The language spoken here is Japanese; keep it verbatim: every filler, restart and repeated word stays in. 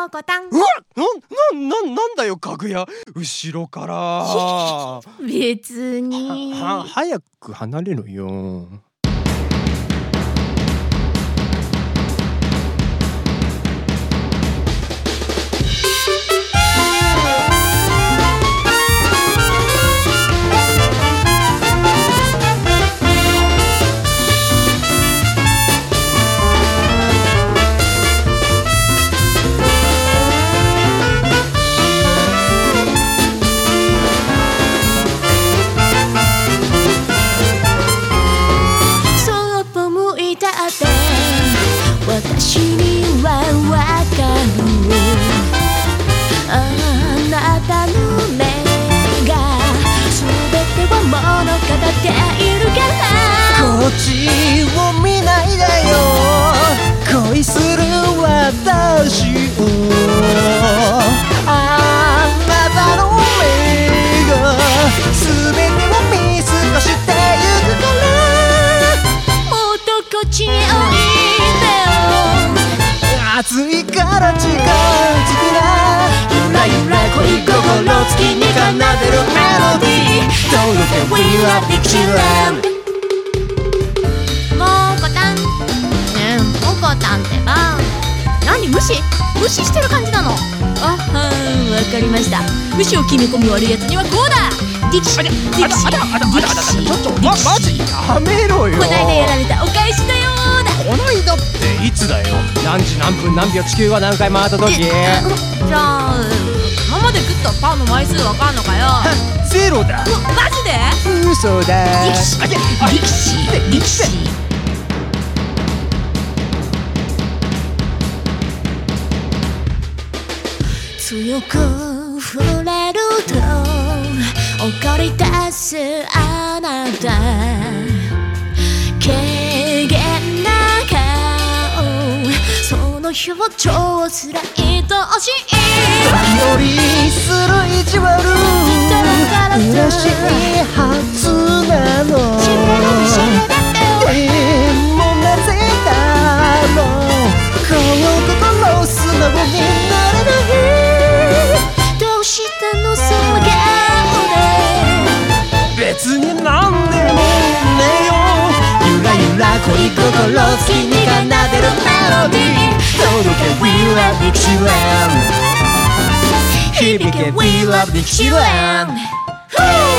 コタン。 うわっ、な、な、なんだよかぐや、後ろから別には、は、早く離れろよ。 私にはわかる、あなたの目が全てを物語っているから。 こっちを見ないでよ、恋する私を。あなたの目が全てを見透かしてゆくから。 もっとこっちへおいで、 暑いから近づくな。 ゆらゆら恋心月に奏でるメロディー、届け We love Dixieland。 もうこたん、ねえ、もこたんってば何無視無視してる感じなの。あはん、わかりました。無視を決め込み悪いやつにはこうだ。ディキシーディキシーディキシー。 ちょっとま、マジやめろよ。 こないだやられたお返しだよーだ。 こないだっていつだよ。何時何分何秒地球は何回回った時。 じゃあ今まで食ったパンの枚数わかんのかよ。 ゼロだ。 うマジで嘘だ。 ディキシーディキシーディキシー。強く触れると怒り出すあなた、軽減な顔、その表情すら愛おしい。 よりする意地悪、嬉しいはずなの。でもなぜだろう、この心素直になれない。 どうしたのその顔で。 別になんでもねよ。ゆらゆら恋心好きに奏でるメロディー、届け We love Dixieland。響け We love Dixieland。